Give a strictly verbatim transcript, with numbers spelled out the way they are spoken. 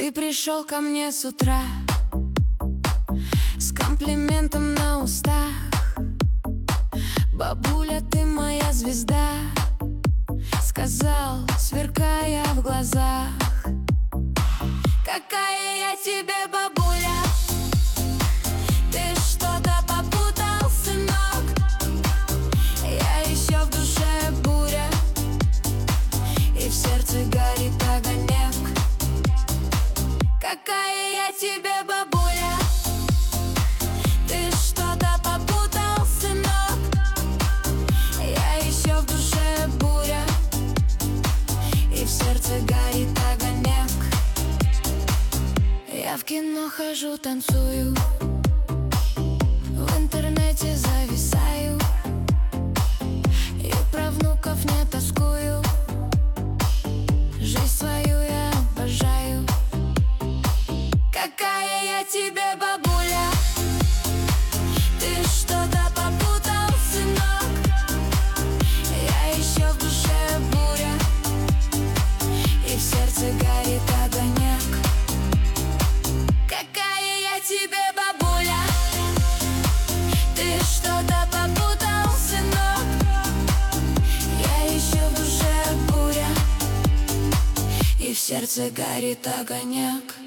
Ты пришел ко мне с утра с комплиментом на устах. Бабуля, ты моя звезда, сказал, сверкая в глазах. Какая я тебе бабуля, ты что-то попутал, сынок. Я еще в душе буря, и в сердце горит огонек. Какая я тебе бабуля, ты что-то попутал, сынок. Я еще в душе буря, и в сердце горит огонек. Я в кино хожу, танцую, в интернете зависаю, и про внуков не тоскую. Жизнь свою я обожаю. Какая я тебе бабуля, ты что-то попутал, сынок. Я еще в душе буря, и в сердце горит огонек. Какая я тебе бабуля, ты что-то попутал, сынок. Я еще в душе буря, и в сердце горит огонек.